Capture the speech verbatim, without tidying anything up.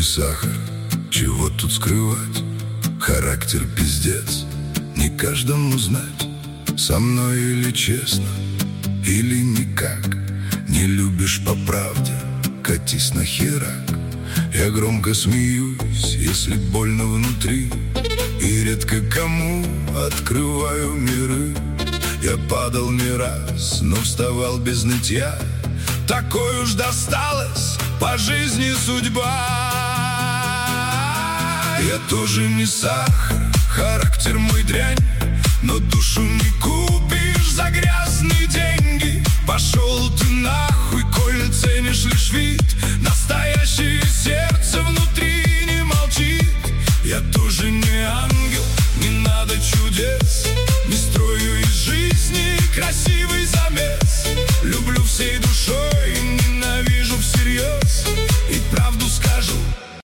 сахар, чего тут скрывать? Характер пиздец, не каждому знать. Со мной или честно, или никак. Не любишь по правде, катись на херак. Я громко смеюсь, если больно внутри, и редко кому открываю миры. Я падал не раз, но вставал без нытья. Такой уж досталась по жизни судьба. Я тоже не сахар, характер мой дрянь, но душу не купишь за грязные деньги. Пошел ты нахуй, коль ценишь лишь вид, настоящее сердце